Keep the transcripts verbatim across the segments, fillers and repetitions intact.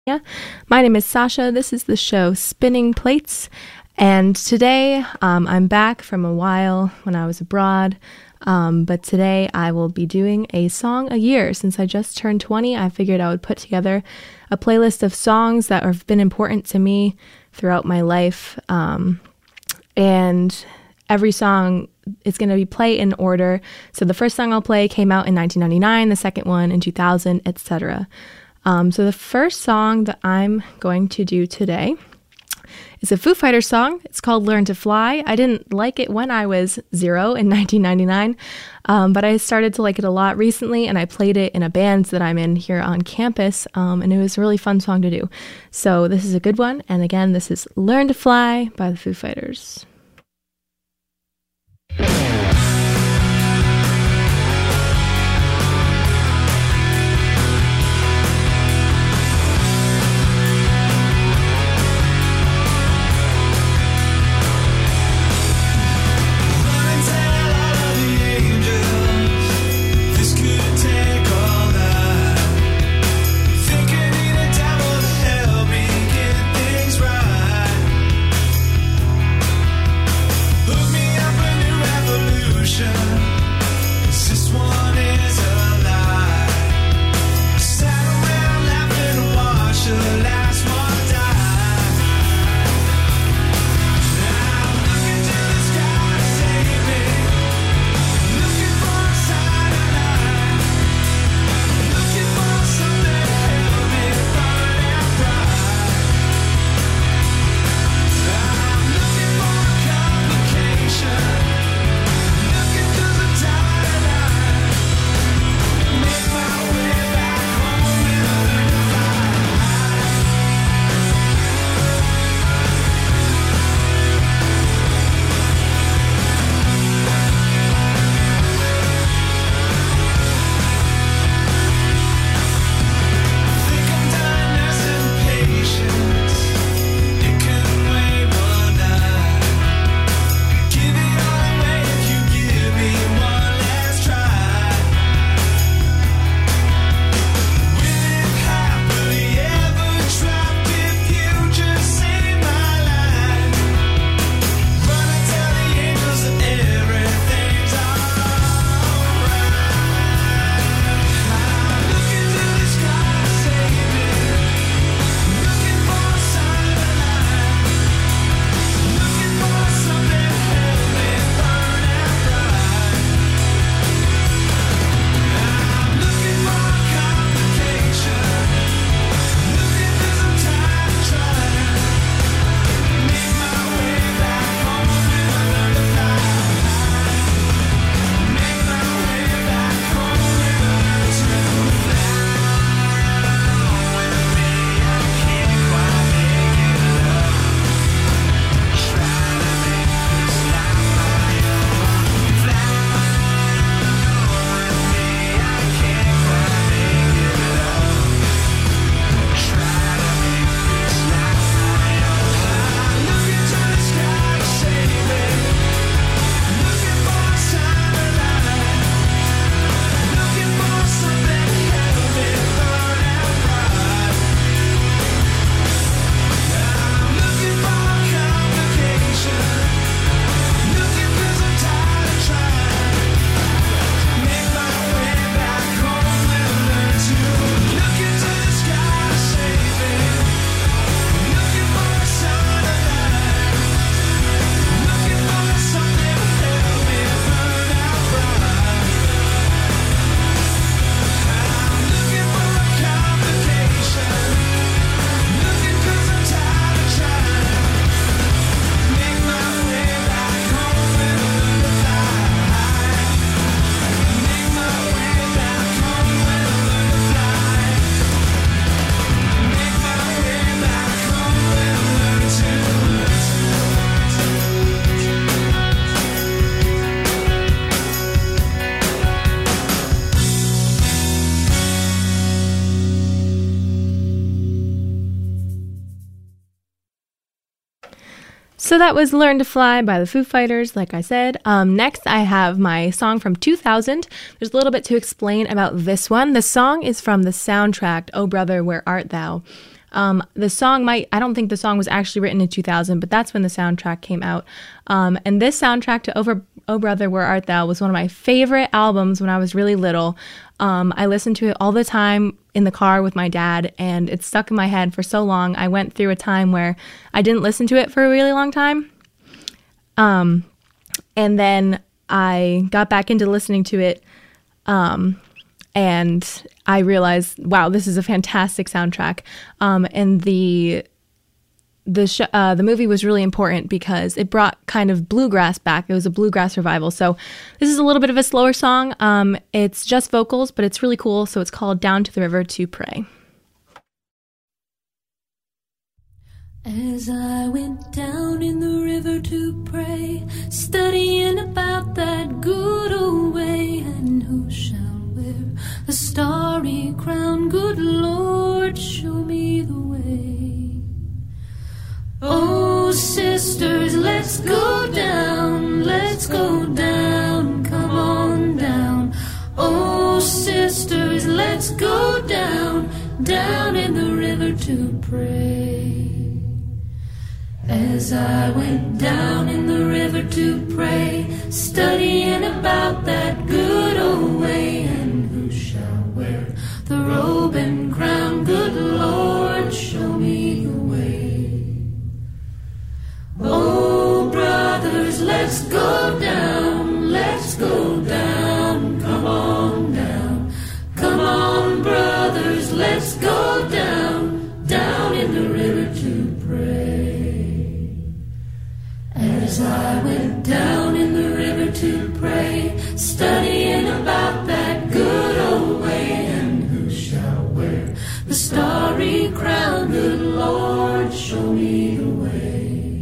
Yeah. My name is Sasha. This is the show Spinning Plates. And today um, I'm back from a while when I was abroad. Um, but today I will be doing a song a year. Since I just turned twenty, I figured I would put together a playlist of songs that have been important to me throughout my life. Um, and every song is going to be played in order. So the first song I'll play came out in nineteen ninety-nine, the second one in two thousand, et cetera. Um, so the first song that I'm going to do today is a Foo Fighters song. It's called Learn to Fly. I didn't like it when I was zero in nineteen ninety-nine, um, but I started to like it a lot recently, and I played it in a band that I'm in here on campus, um, and it was a really fun song to do. So this is a good one, and again, this is Learn to Fly by the Foo Fighters. So that was Learn to Fly by the Foo Fighters, like I said. Um, next, I have my song from two thousand. There's a little bit to explain about this one. The song is from the soundtrack, Oh Brother, Where Art Thou? Um, the song might, I don't think the song was actually written in two thousand, but that's when the soundtrack came out. Um, and this soundtrack to Over, Oh Brother, Where Art Thou was one of my favorite albums when I was really little. Um, I listened to it all the time in the car with my dad, and it stuck in my head for so long. I went through a time where I didn't listen to it for a really long time. Um, and then I got back into listening to it, um, and I realized, wow, this is a fantastic soundtrack. Um, and the the sh- uh, the movie was really important because it brought kind of bluegrass back. It was a bluegrass revival. So this is a little bit of a slower song. Um, it's just vocals, but it's really cool. So it's called Down to the River to Pray. As I went down in the river to pray, studying about that good old way, and who shall wear the starry crown? Good Lord, show me the way. Oh, sisters, let's go down, let's go down, come on down. Oh, sisters, let's go down, down in the river to pray. As I went down in the river to pray, studying about that good old way, and who shall wear the robe and crown? Good Lord, show me the way. Oh, brothers, let's go down, let's go down, come on down. Come on, brothers, let's go down, down in the river to pray. As I went down in the river to pray, studying about that good old way, and who shall wear the starry crown? Good Lord, show me the way.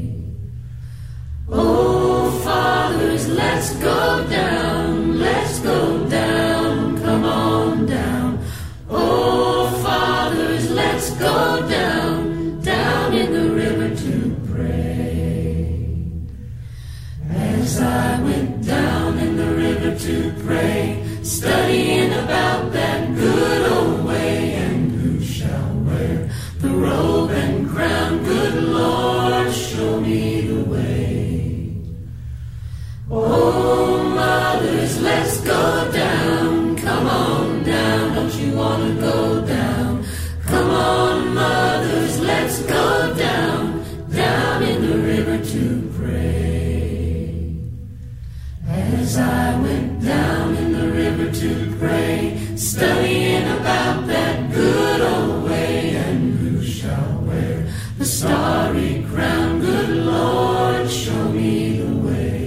Oh, fathers, let's go down, let's go down, come on down. Oh, fathers, let's go down, down in the river to pray. As I went down in the river to pray, studying about that good old way, and who shall wear the robe and crown? Good Lord, show me the way. Oh, mothers, let's go down, come on down, don't you want to go down? Come on, mothers, let's go down, down in the river to pray. As I went down in the river to pray, studying about that good old way, and who shall wear the starry crown? Good Lord, show me the way.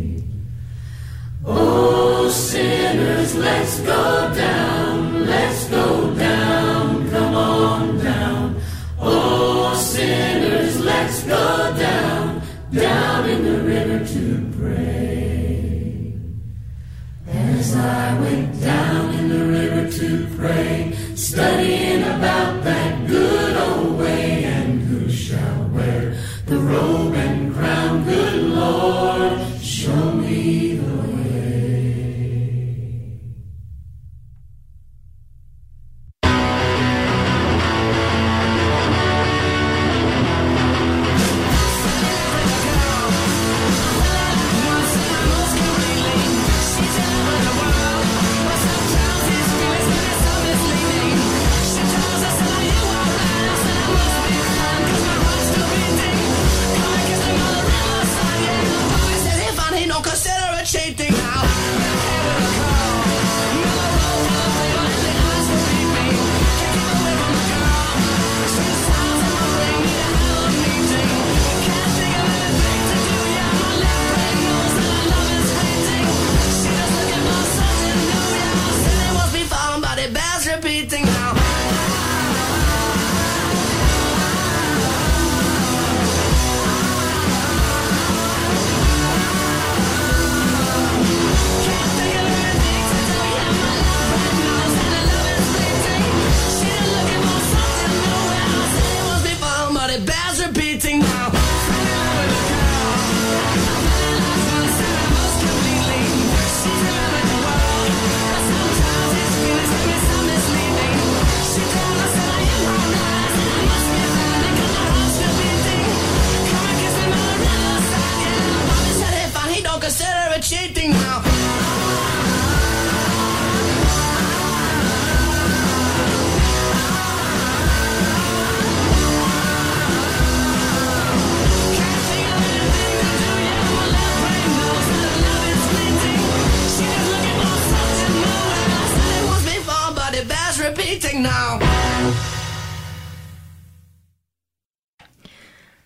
Oh, sinners, let's go down, let's go down, come on down. Oh, sinners, let's go down, down in the river to pray. As I went down in the river to pray, studying about that good old way, and who shall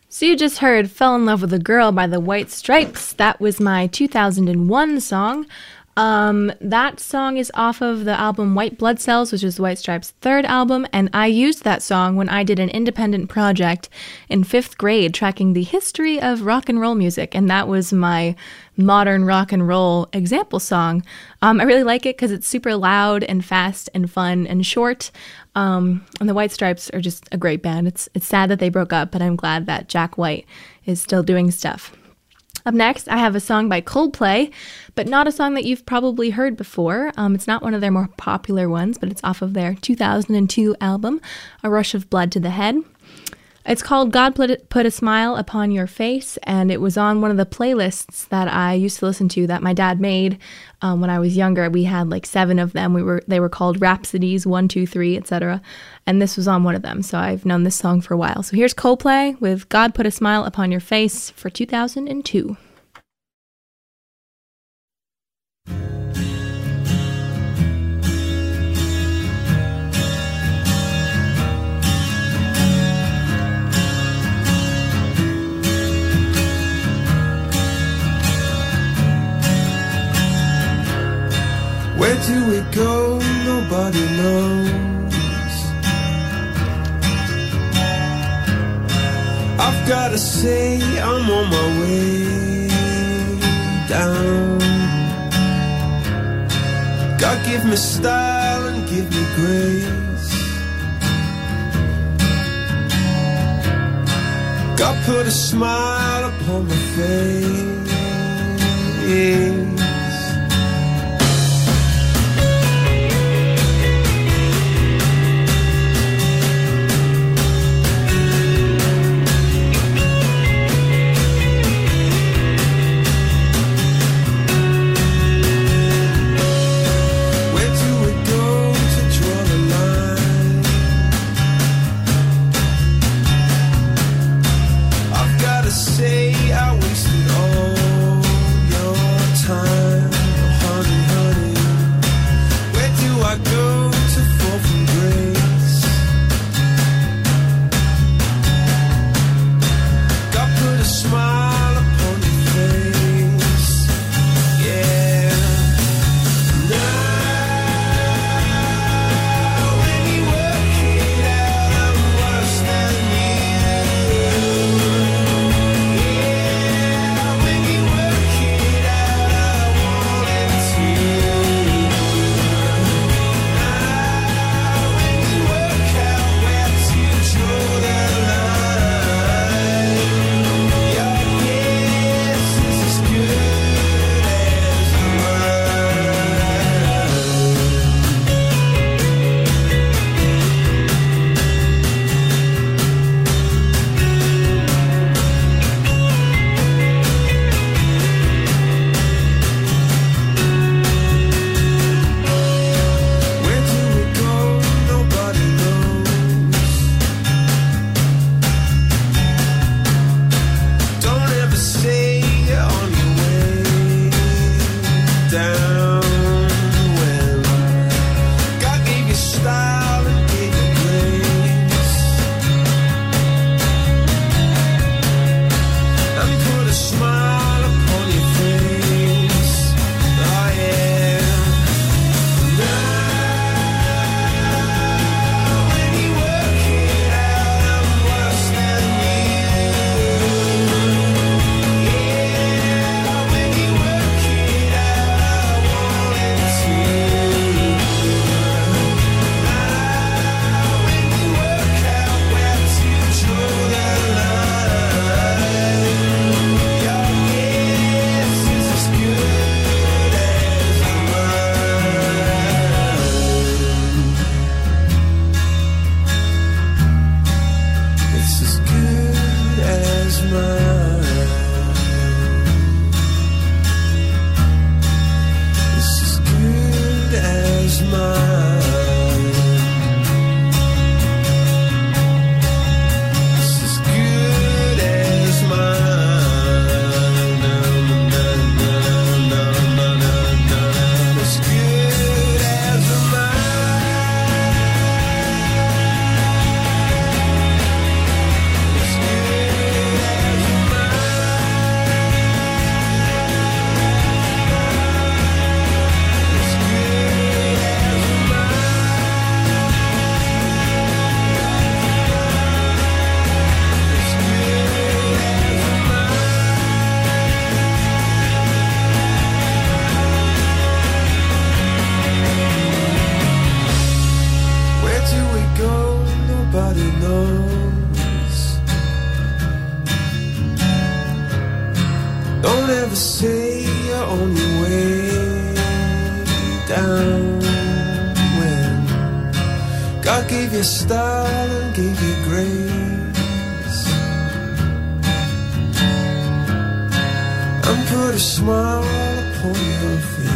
So you just heard Fell in Love with a Girl by the White Stripes. That was my two thousand one song. Um, that song is off of the album White Blood Cells, which is the White Stripes' third album, and I used that song when I did an independent project in fifth grade tracking the history of rock and roll music, and that was my modern rock and roll example song. Um, I really like it because it's super loud and fast and fun and short, um, and the White Stripes are just a great band. It's, it's sad that they broke up, but I'm glad that Jack White is still doing stuff. Up next, I have a song by Coldplay, but not a song that you've probably heard before. Um, it's not one of their more popular ones, but it's off of their two thousand two album, A Rush of Blood to the Head. It's called God Put, Put a Smile Upon Your Face, and it was on one of the playlists that I used to listen to that my dad made um, when I was younger. We had like seven of them. We were They were called Rhapsodies, one, two, three, et cetera. And this was on one of them, so I've known this song for a while. So here's Coldplay with God Put a Smile Upon Your Face for two thousand two. Where do we go? Nobody knows. I've gotta say I'm on my way down. God give me style and give me grace. God put a smile upon my face. never say you're on your way down when God gave you style and gave you grace and put a smile upon your face.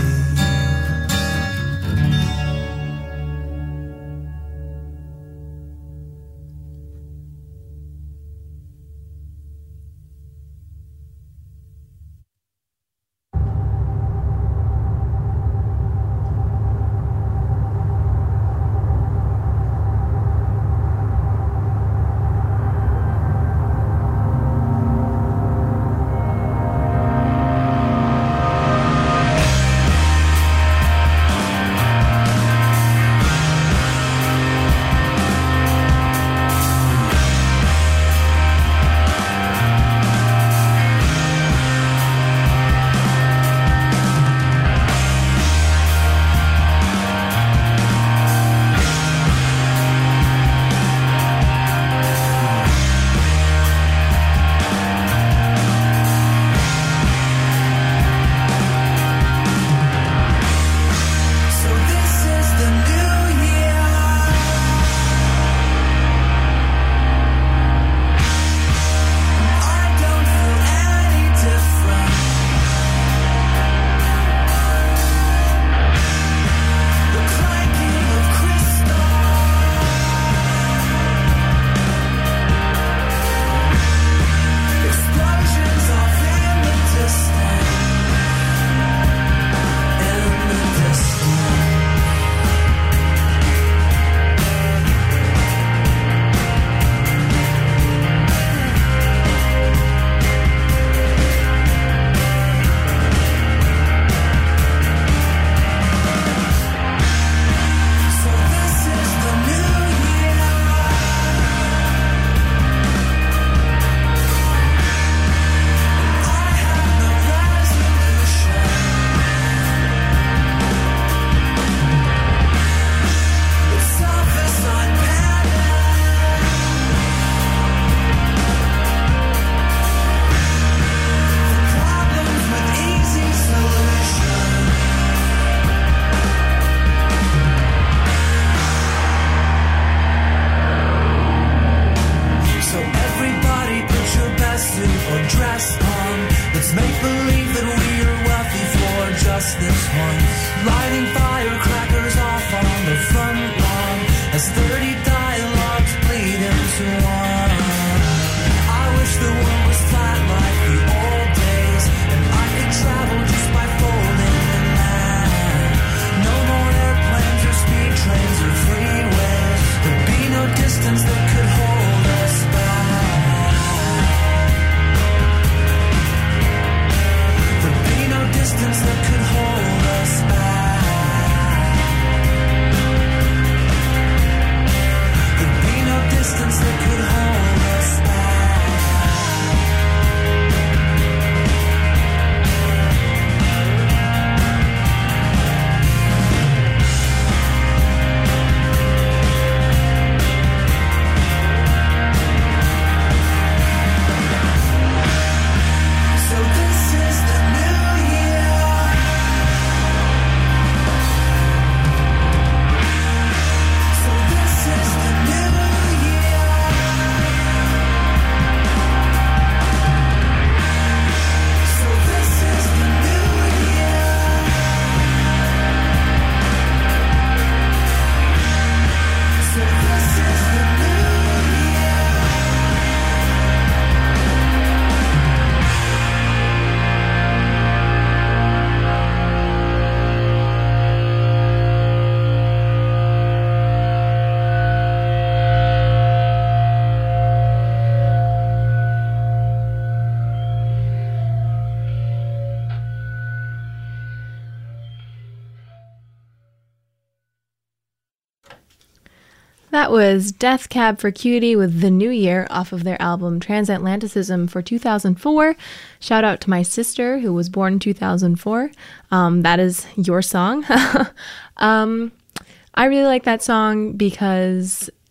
That was Death Cab for Cutie with The New Year off of their album Transatlanticism for two thousand four. Shout out to my sister who was born in two thousand four. Um, that is your song. um, I really like that song because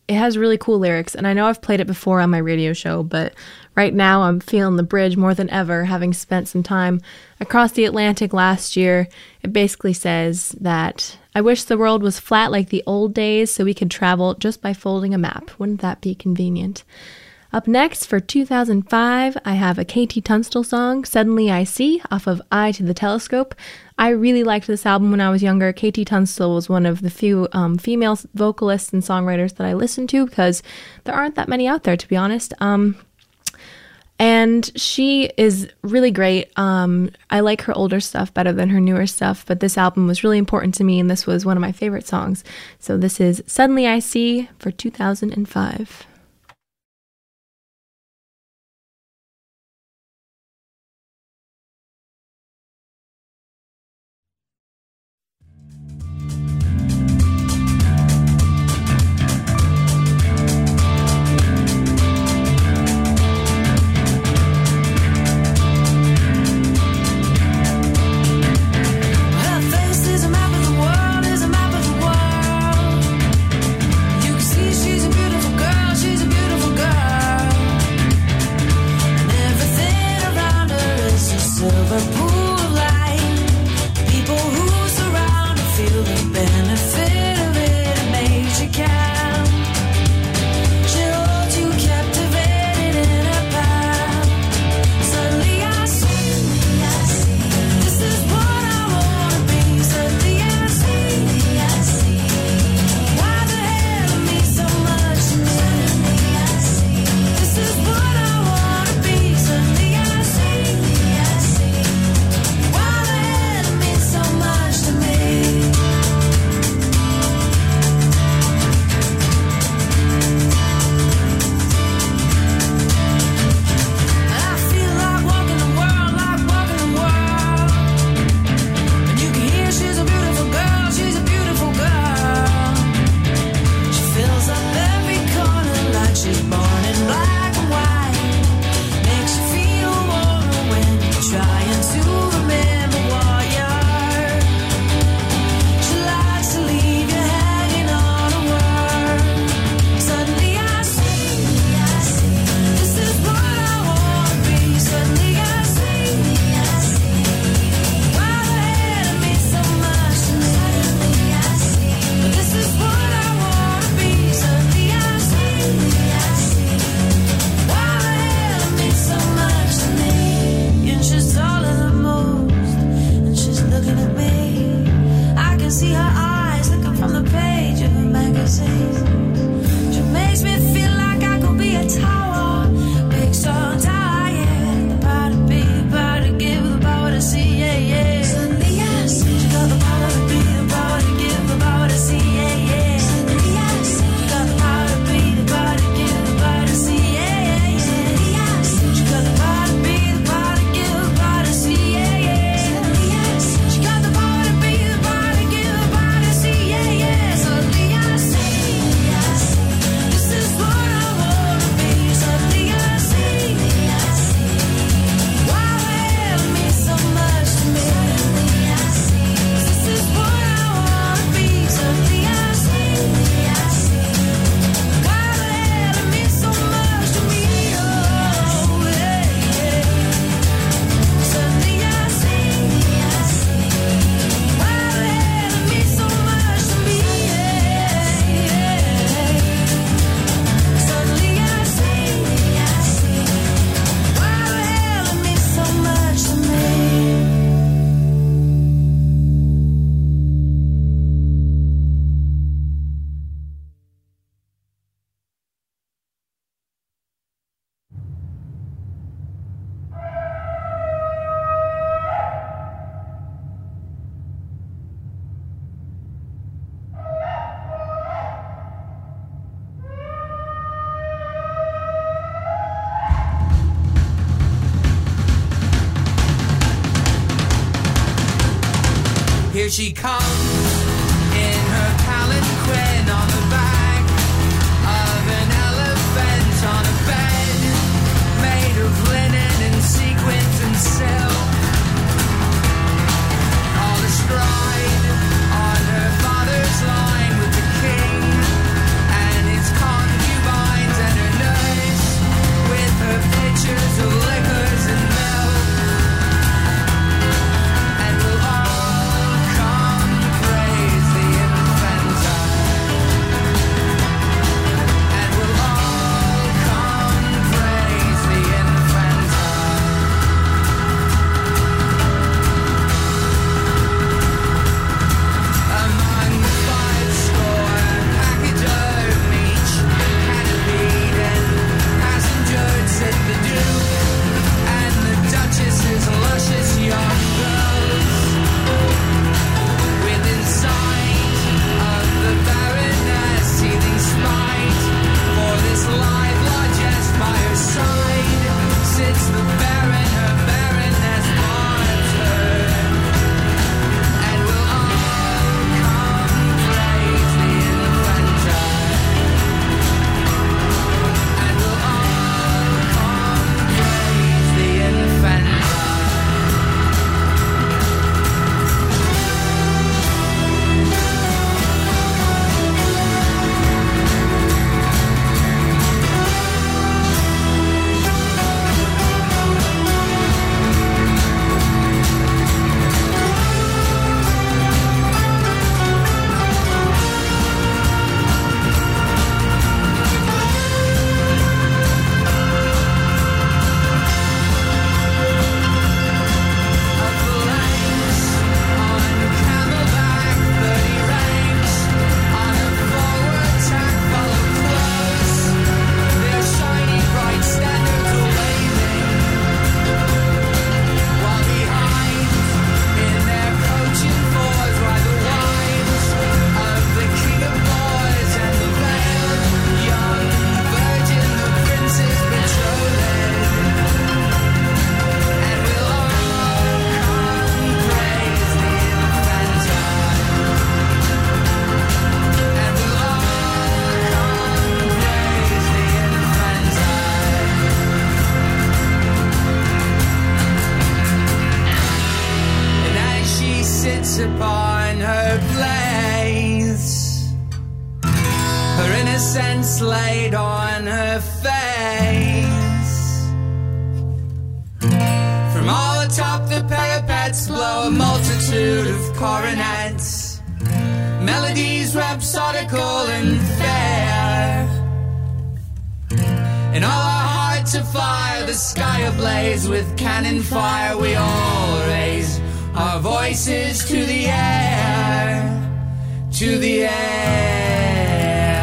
it has really cool lyrics, and I know I've played it before on my radio show, but right now I'm feeling the bridge more than ever, having spent some time across the Atlantic last year. It basically says that I wish the world was flat like the old days so we could travel just by folding a map. Wouldn't that be convenient? Up next, for two thousand five, I have a K T Tunstall song, Suddenly I See, off of Eye to the Telescope. I really liked this album when I was younger. K T Tunstall was one of the few um, female vocalists and songwriters that I listened to, because there aren't that many out there, to be honest. Um, and she is really great. Um, I like her older stuff better than her newer stuff, but this album was really important to me, and this was one of my favorite songs. So this is Suddenly I See for two thousand five. Here she comes in her palanquin on the back of an elephant on a bed made of linen and sequins and silk. All astride on her father's line with the king and his car. gets laid on her face. From all atop the parapets blow a multitude of coronets, melodies rhapsodical and fair. In all our hearts afire, the sky ablaze with cannon fire, we all raise our voices to the air, to the air.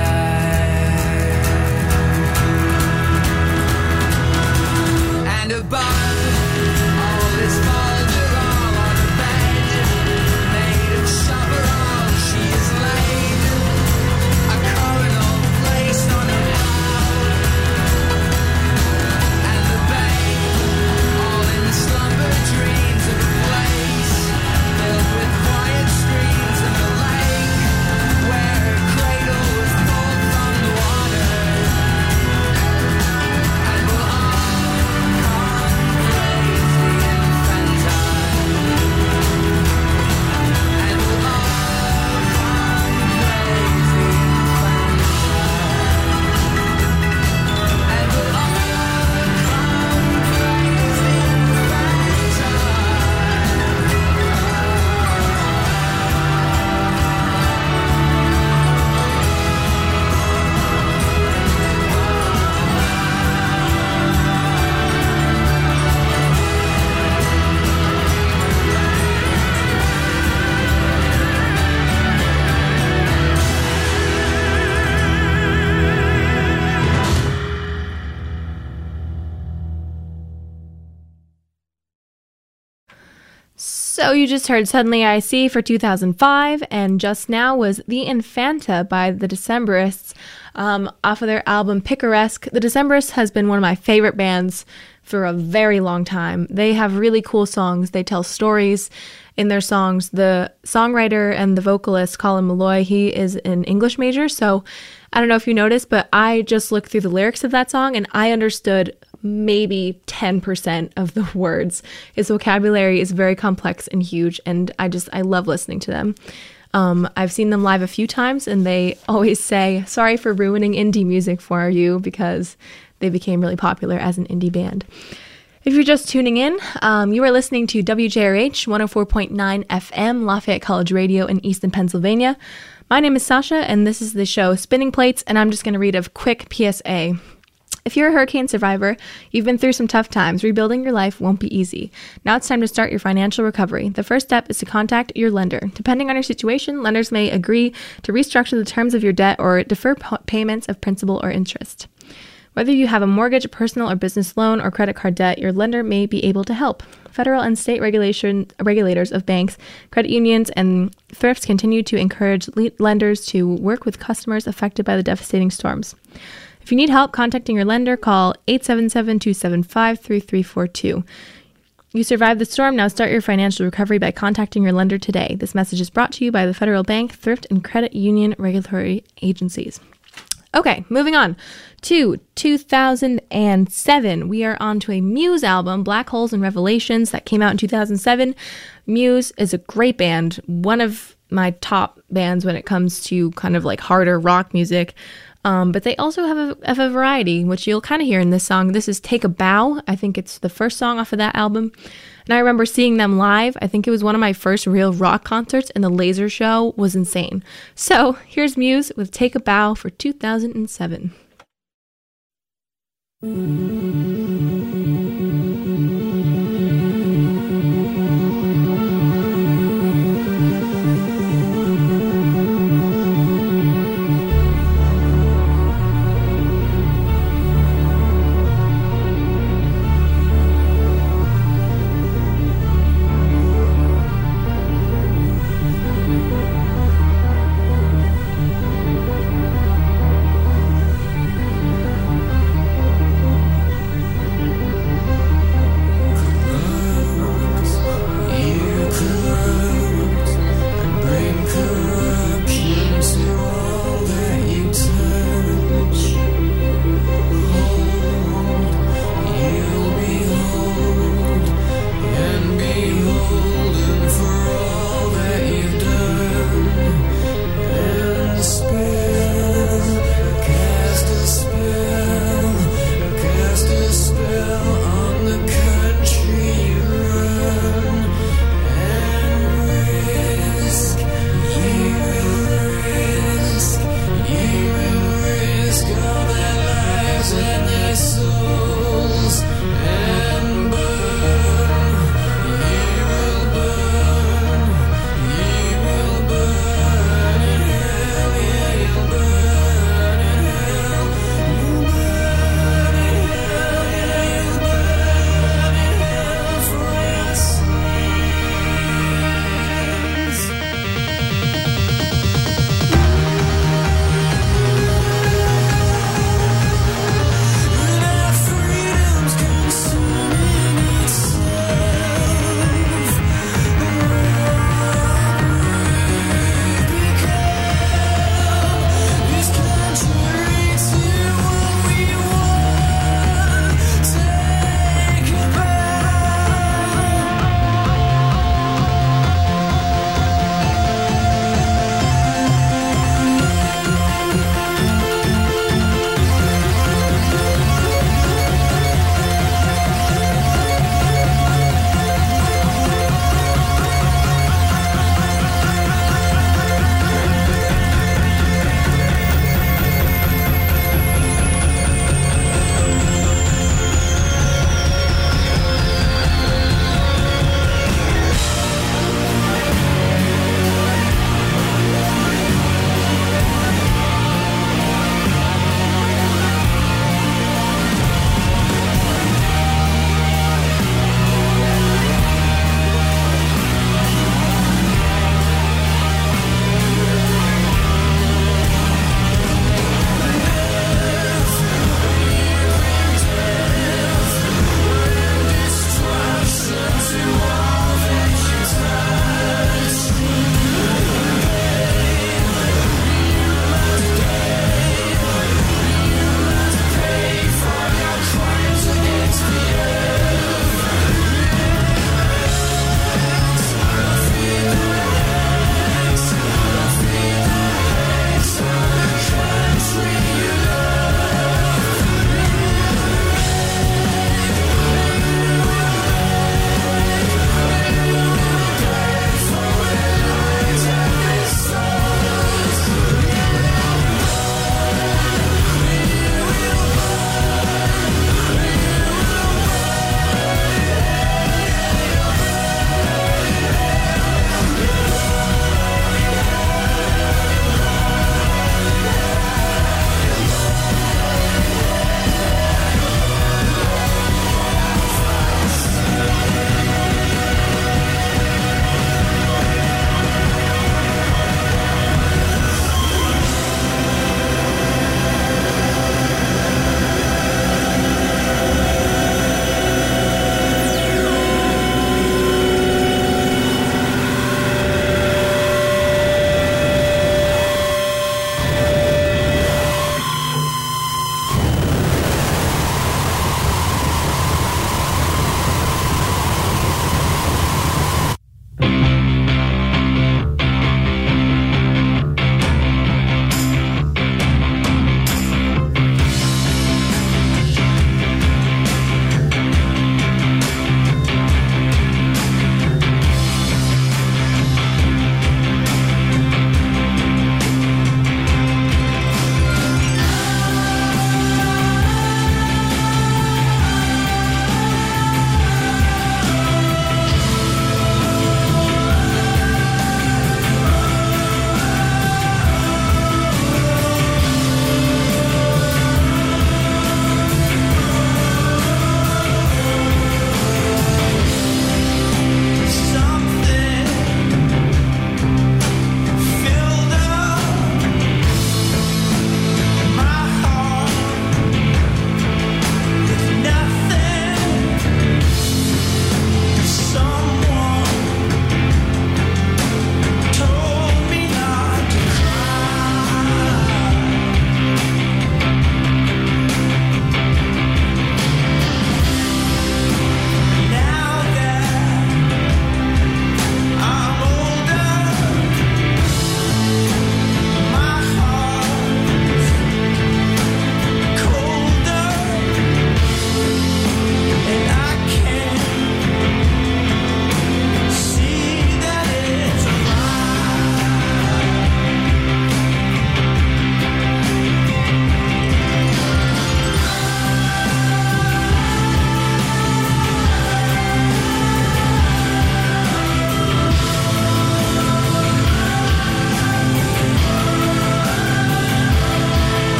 And above all this foliage on a bed made of chaparral, she is laid, a coronal placed on her brow, and the babe all in slumber dreams of a place filled with quiet streams and the lake where her cradle was pulled from the water. And we'll all come crazy infantile. And we'll all come crazy infantile. And we'll all So you just heard Suddenly I See for two thousand five, and just now was The Infanta by the Decemberists um, off of their album Picaresque. The Decemberists has been one of my favorite bands for a very long time. They have really cool songs. They tell stories in their songs. The songwriter and the vocalist, Colin Malloy, he is an English major, so I don't know if you noticed, but I just looked through the lyrics of that song and I understood maybe ten percent of the words. His vocabulary is very complex and huge, and I just, I love listening to them. Um, I've seen them live a few times, and they always say, sorry for ruining indie music for you, because they became really popular as an indie band. If you're just tuning in, um, you are listening to W J R H one oh four point nine F M, Lafayette College Radio in Easton, Pennsylvania. My name is Sasha, and this is the show Spinning Plates, and I'm just going to read a quick P S A. If you're a hurricane survivor, you've been through some tough times. Rebuilding your life won't be easy. Now it's time to start your financial recovery. The first step is to contact your lender. Depending on your situation, lenders may agree to restructure the terms of your debt or defer p- payments of principal or interest. Whether you have a mortgage, a personal or business loan, or credit card debt, your lender may be able to help. Federal and state regulation regulators of banks, credit unions, and thrifts continue to encourage le- lenders to work with customers affected by the devastating storms. If you need help contacting your lender, call eight seven seven, two seven five, three three four two. You survived the storm. Now start your financial recovery by contacting your lender today. This message is brought to you by the Federal Bank, Thrift, and Credit Union regulatory agencies. Okay, moving on to two thousand seven. We are on to a Muse album, Black Holes and Revelations, that came out in two thousand seven. Muse is a great band, one of my top bands when it comes to kind of like harder rock music. Um, but they also have a, have a variety, which you'll kind of hear in this song. This is Take a Bow. I think it's the first song off of that album. And I remember seeing them live. I think it was one of my first real rock concerts, and the laser show was insane. So here's Muse with Take a Bow for two thousand seven.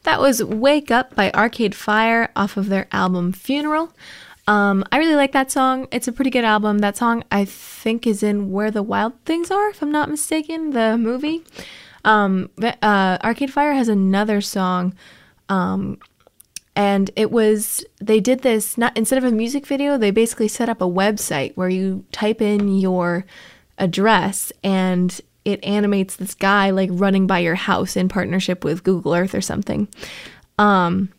That was Wake Up by Arcade Fire off of their album Funeral. Um, I really like that song. It's a pretty good album. That song, I think, is in Where the Wild Things Are, if I'm not mistaken, the movie. Um, uh, Arcade Fire has another song, um, and it was, they did this, not instead of a music video, they basically set up a website where you type in your address and it animates this guy like running by your house in partnership with Google Earth or something. Um,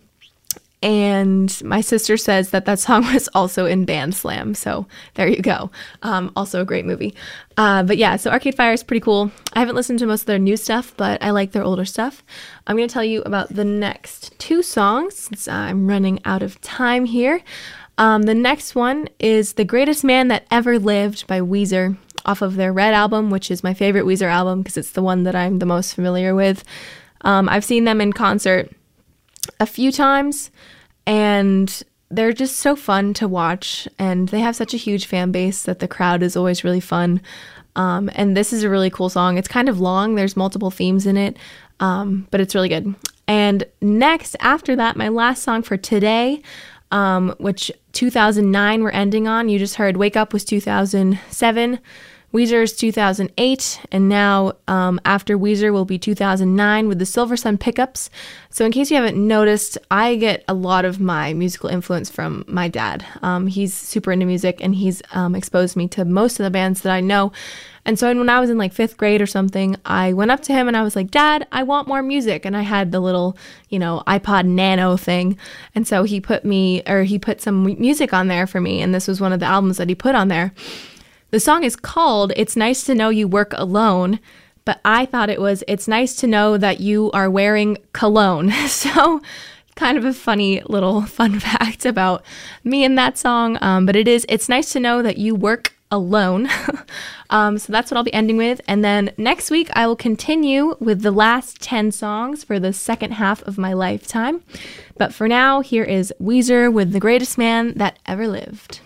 And my sister says that that song was also in Band Slam. So there you go. Um, also a great movie. Uh, but yeah, so Arcade Fire is pretty cool. I haven't listened to most of their new stuff, but I like their older stuff. I'm going to tell you about the next two songs since I'm running out of time here. Um, the next one is The Greatest Man That Ever Lived by Weezer off of their Red album, which is my favorite Weezer album because it's the one that I'm the most familiar with. Um, I've seen them in concert a few times, and they're just so fun to watch, and they have such a huge fan base that the crowd is always really fun. Um, and this is a really cool song. It's kind of long. There's multiple themes in it, um, but it's really good. And next, after that, my last song for today, um, which two thousand nine we're ending on. You just heard Wake Up was two thousand seven. Weezer's two thousand eight, and now um, after Weezer will be two thousand nine with the Silver Sun Pickups. So in case you haven't noticed, I get a lot of my musical influence from my dad. Um, he's super into music, and he's um, exposed me to most of the bands that I know. And so when I was in like fifth grade or something, I went up to him and I was like, Dad, I want more music. And I had the little, you know, iPod Nano thing. And so he put me, or he put some music on there for me, and this was one of the albums that he put on there. The song is called It's Nice to Know You Work Alone, but I thought it was It's Nice to Know That You Are Wearing Cologne. So kind of a funny little fun fact about me and that song, um, but it is It's Nice to Know That You Work Alone. um, so that's what I'll be ending with. And then next week I will continue with the last ten songs for the second half of my lifetime. But for now, here is Weezer with The Greatest Man That Ever Lived.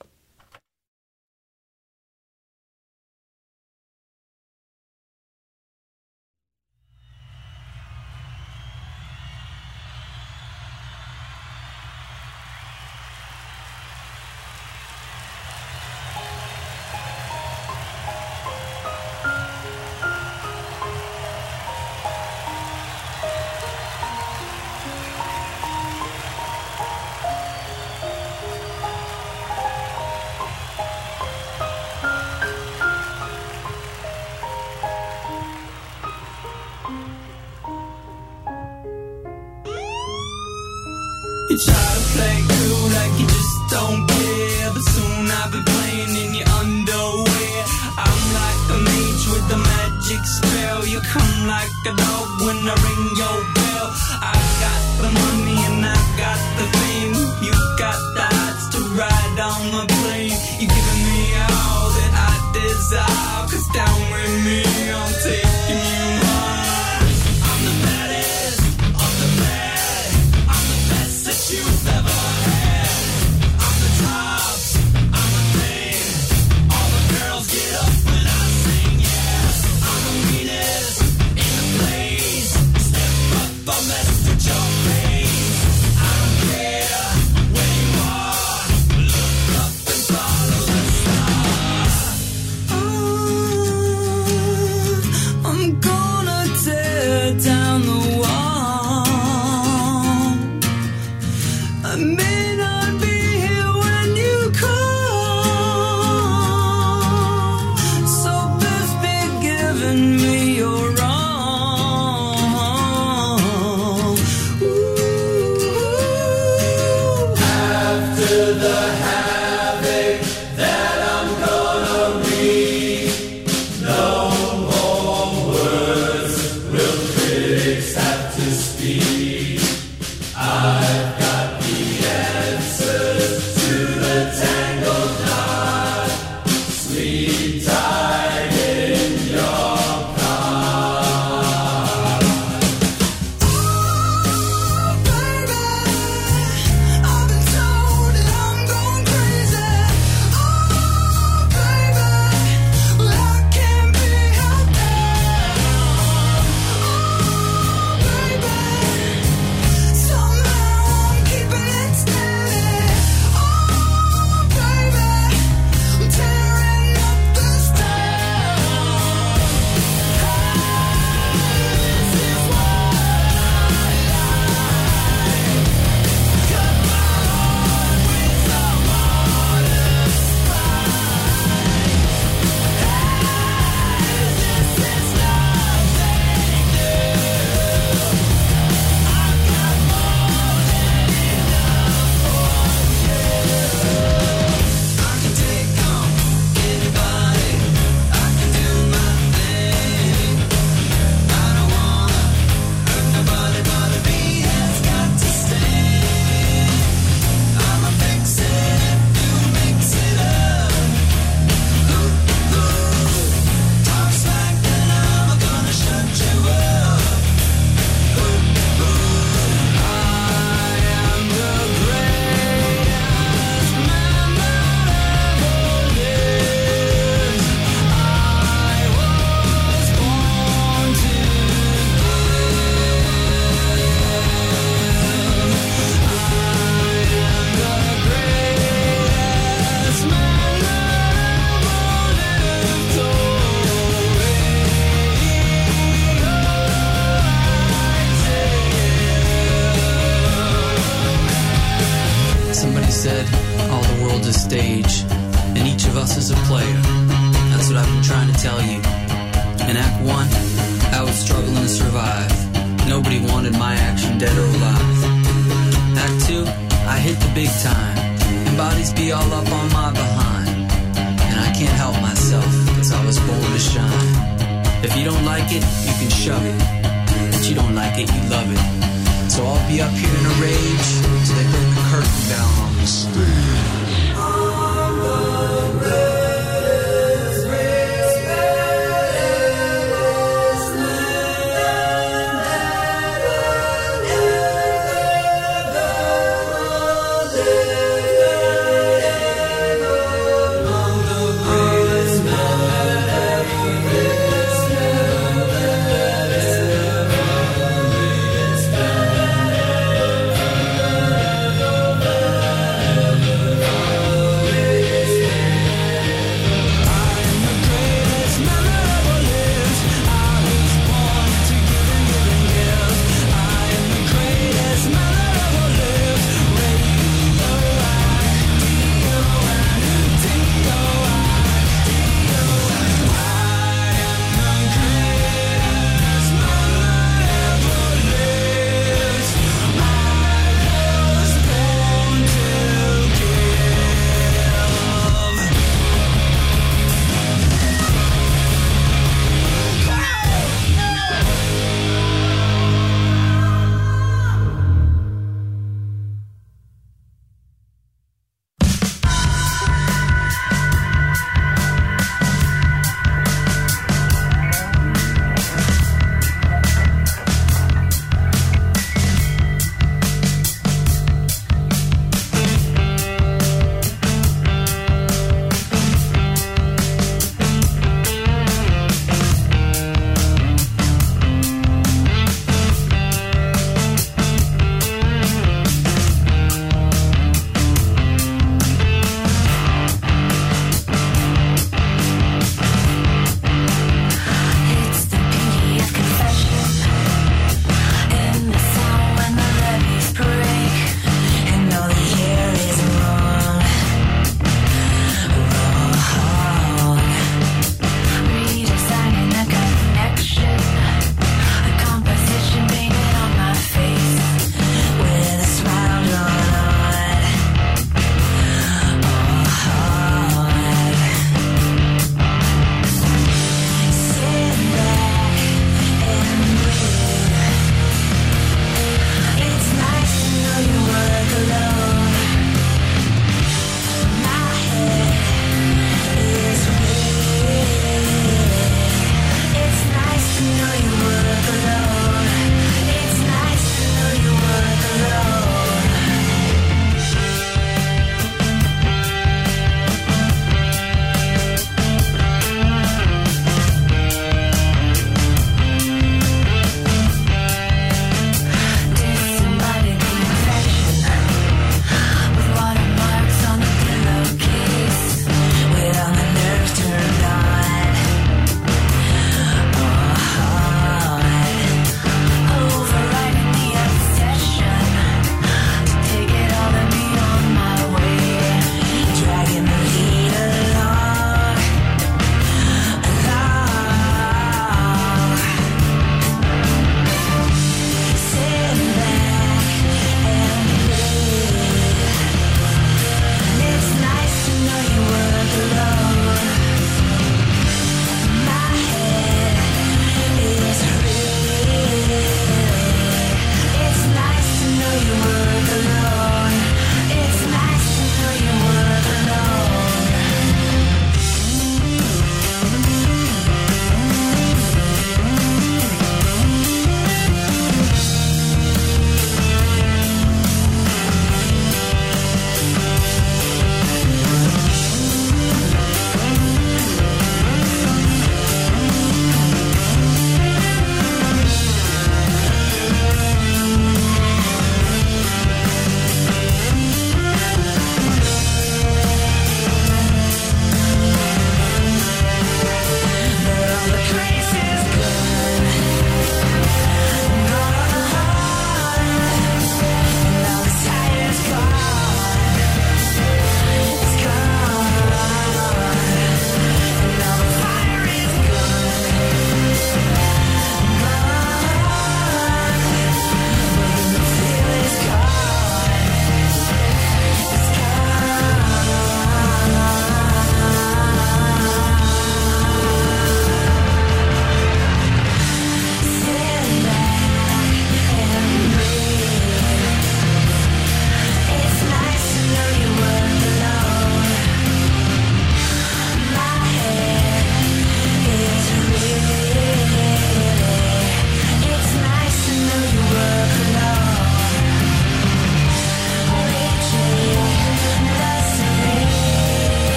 You try to play cool like you just don't care, but soon I'll be playing in your underwear. I'm like a mage with a magic spell. You come like a dog when I ring your bell. I got the money and I got the fame. You got the odds to ride on the plane. You're giving me all that I desire, 'cause down with me I'm taking you high. I'm the baddest of the bad. I'm the best that you've ever had. I'm the top, I'm the thing. All the girls get up when I sing, yeah. I'm the meanest in the place. Step up, I'll mess with your face. else is a player. That's what I've been trying to tell you. In Act one, I was struggling to survive. Nobody wanted my action, dead or alive. Act two, I hit the big time, and bodies be all up on my behind. And I can't help myself, cause I was born to shine. If you don't like it, you can shove it. If you don't like it, you love it. So I'll be up here in a rage till they put the curtain down on the stage.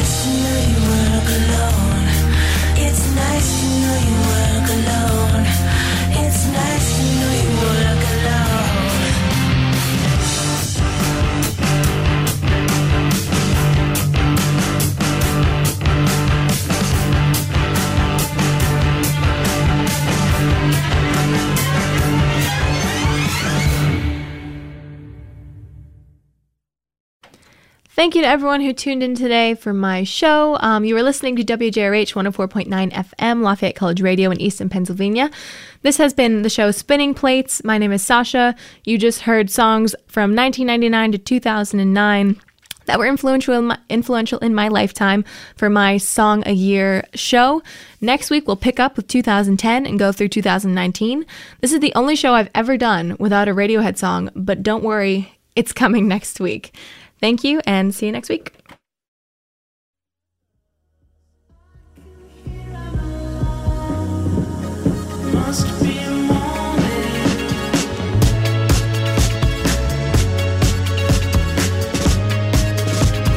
nice to know you work alone. It's nice to know you work alone. It's nice to know you work alone. Thank you to everyone who tuned in today for my show. Um, you were listening to W J R H one oh four point nine F M, Lafayette College Radio in Easton, Pennsylvania. This has been the show Spinning Plates. My name is Sasha. You just heard songs from nineteen ninety-nine to two thousand nine that were influential in my, influential in my lifetime for my Song a Year show. Next week, we'll pick up with two thousand ten and go through two thousand nineteen. This is the only show I've ever done without a Radiohead song, but don't worry, it's coming next week. Thank you, and see you next week.